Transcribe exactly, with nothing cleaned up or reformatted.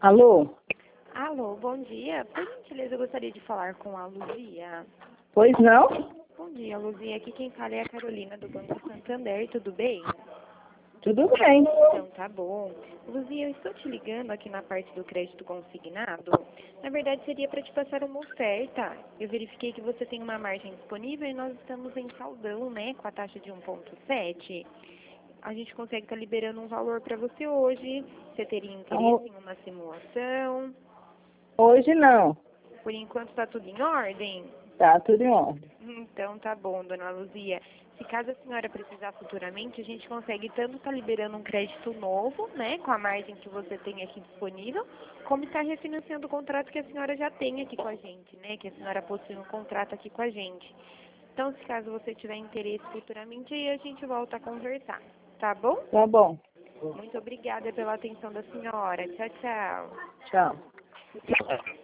Alô? Alô, bom dia. Por gentileza, eu gostaria de falar com a Luzia. Pois não? Bom dia, Luzia. Aqui quem fala é a Carolina do Banco Santander. Tudo bem? Tudo bem. Então, tá bom. Luzia, eu estou te ligando aqui na parte do crédito consignado. Na verdade, seria para te passar uma oferta. Eu verifiquei que você tem uma margem disponível e nós estamos em saldão, né, com a taxa de um vírgula sete. A gente consegue estar liberando um valor para você hoje. Você teria interesse em uma simulação? Hoje não. Por enquanto está tudo em ordem? Tá tudo em ordem. Então tá bom, dona Luzia. Se caso a senhora precisar futuramente, a gente consegue tanto estar liberando um crédito novo, né, com a margem que você tem aqui disponível, como estar refinanciando o contrato que a senhora já tem aqui com a gente, né, que a senhora possui um contrato aqui com a gente. Então, se caso você tiver interesse futuramente, aí a gente volta a conversar, tá bom? Tá bom. Muito obrigada pela atenção da senhora. Tchau, tchau. Tchau.